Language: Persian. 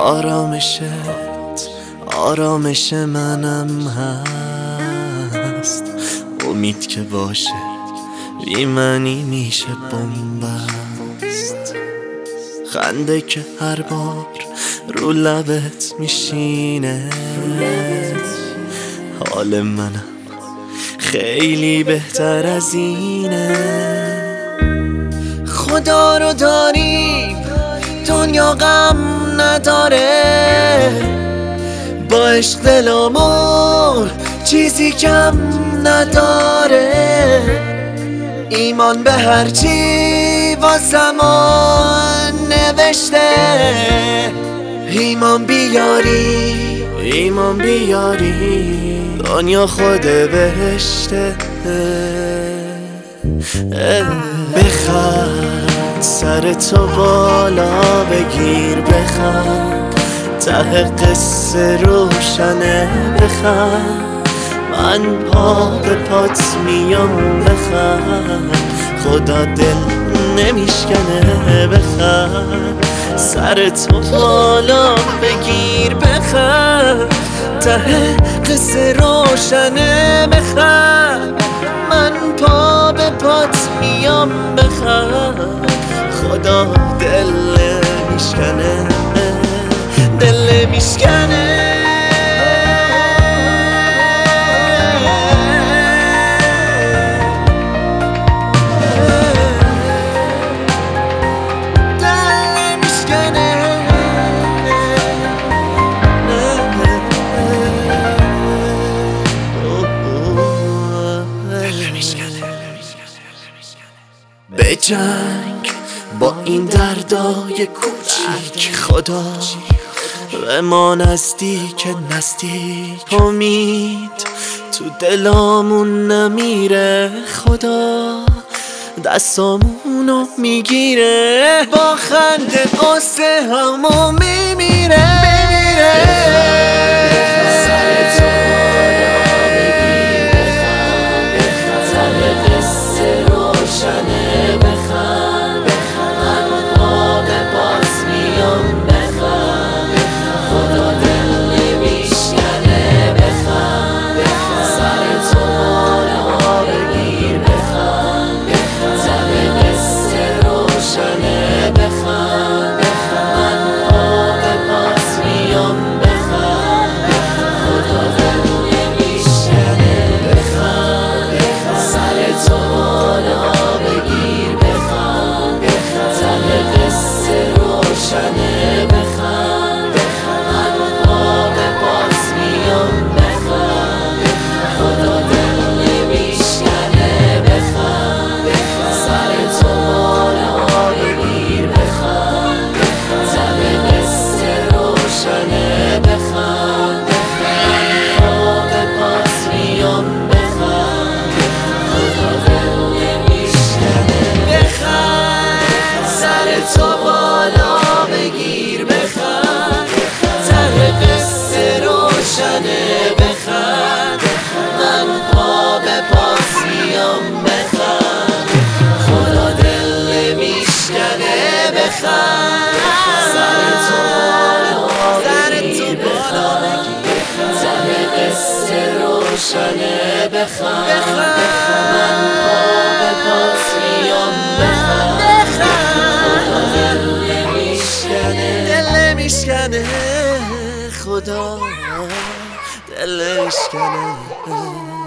آرامشت آرامش منم هست. امید که باشه بی منی میشه بنبست. خنده که هر بار رو لبت میشینه، حال منم خیلی بهتر از اینه. خدا رو داریم دنیا غم نداره، با عشق دلمون چیزی کم نداره. ایمان به هرچی واسمون نوشته، ایمان بیاری ایمان بیاری دنیا خود بهشته. بخند سر تو بالا بگیر، بخند ته قصه روشنه، بخند من پا به پات میام، بخند خدا دل نمیشکنه. بخند سر تو بالا بگیر، بخند ته قصه روشنه، بخند من پا به پات میام، بخند خدا دل میشکنه، دل میشکنه. بجنگ با این دردای کوچیک، خدا به ما نزدیک نزدیک. امید تو دلامون نمیره، خدا دستامونو میگیره. با خنده قصه همو میمیره. بخند من پا به پاس میام، بخند دل میشکنه، خدا دل میشکنه.